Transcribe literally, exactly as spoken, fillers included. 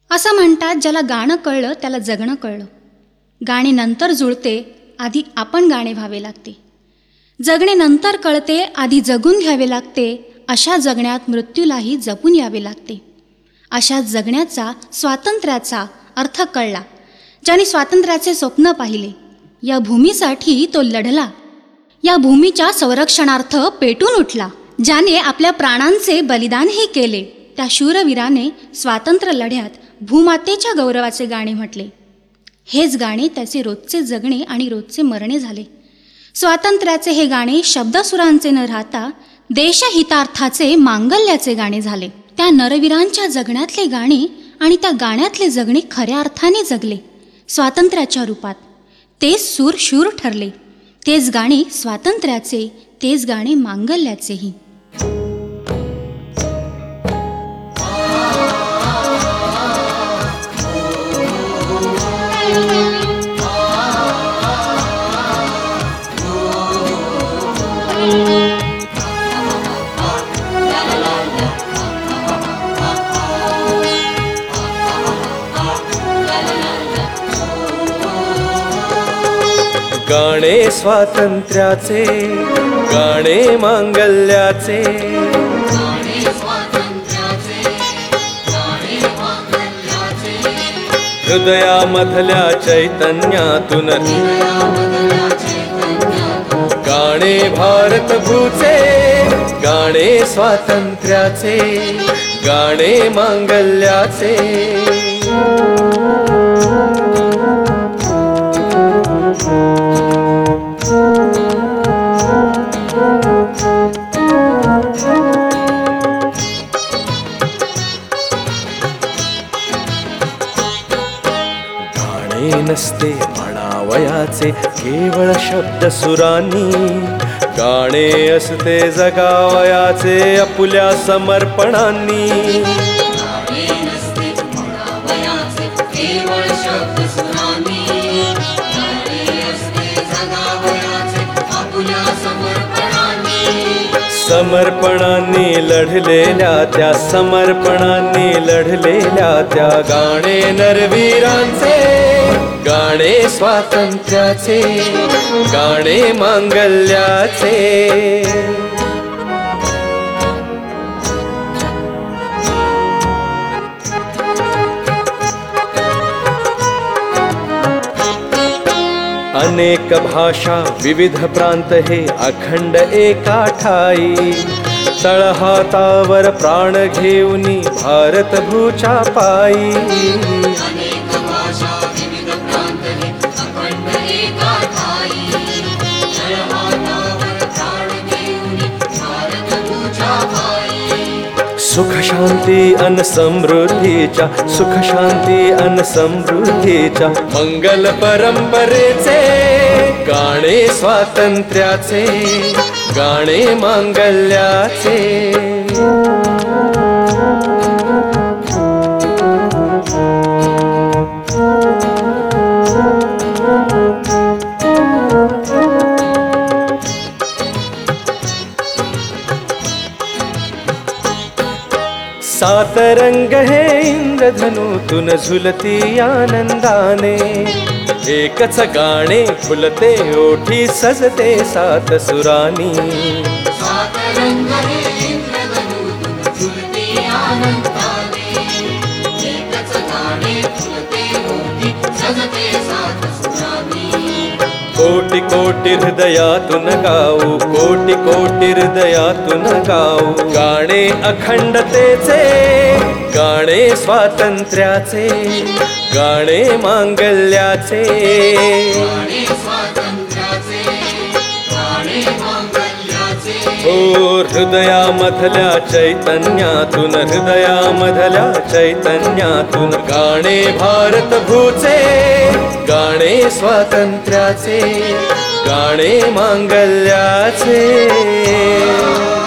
असं म्हणतात, ज्याला गाणं कळलं त्याला जगणं कळलं. गाणे नंतर जुळते, आधी आपण गाणे व्हावे लागते. जगणे नंतर कळते, आधी जगून घ्यावे लागते. अशा जगण्यात मृत्यूलाही जपून यावे लागते. अशा जगण्याचा, स्वातंत्र्याचा अर्थ कळला ज्याने स्वातंत्र्याचे स्वप्न पाहिले. या भूमीसाठी तो लढला, या भूमीच्या संरक्षणार्थ पेटून उठला. ज्याने आपल्या प्राणांचे बलिदानही केले, त्या शूरवीराने स्वातंत्र्य लढ्यात भूमातेच्या गौरवाचे गाणे म्हटले. हेच गाणे त्याचे रोजचे जगणे आणि रोजचे मरणे झाले. स्वातंत्र्याचे हे गाणे शब्दसुरांचे न राहता देशहितार्थाचे, मांगल्याचे गाणे झाले. त्या नरवीरांच्या जगण्यातले गाणे आणि त्या गाण्यातले जगणे खऱ्या अर्थाने जगले स्वातंत्र्याच्या रूपात. तेच सूर शूर ठरले, तेच गाणे स्वातंत्र्याचे, तेच गाणे मांगल्याचेही. गाणे स्वातंत्र्याचे, गाणे मांगल्याचे, हृदयामधल्या चैतन्यातून गाणे भारत भूचे, गाणे स्वातंत्र्याचे, गाणे मांगल्याचे. गाणे नसते म्हणावयाचे केवळ शब्द सुरांनी, गाणे असते जगावयाचे आपुल्या समर्पणांनी. समर्पणांनी लढलेल्या त्या, समर्पणांनी लढलेल्या त्या गाणे नरवीरांचे, गाणे स्वातंत्र्याचे, गाणे मांगल्याचे. अनेक भाषा, विविध प्रांत हे अखंड एका ठाई, तळहातावर प्राण घेऊनी भारत भूच्या पायी. सुख शांती अन समृद्धीच्या, सुख शांती अन समृद्धीच्या मंगल परंपरेचे, गाणे स्वातंत्र्याचे, गाणे मांगल्याचे. सात रंग हे इंद्रधनुतून झुलती आनंदाने, एकच गाणे फुलते ओठी सजते सात सुरानी. कोटी कोटी हृदयातून गाऊ, कोटी कोटी हृदयातून गाऊ गाणे अखंडतेचे, गाणे स्वातंत्र्याचे, गाणे मांगल्याचे. ओ हृदयामधल्या चैतन्यातून, हृदयामधल्या चैतन्यातून गाणे भारत भूचे, गाणे स्वातंत्र्याचे, गाणे मांगल्याचे.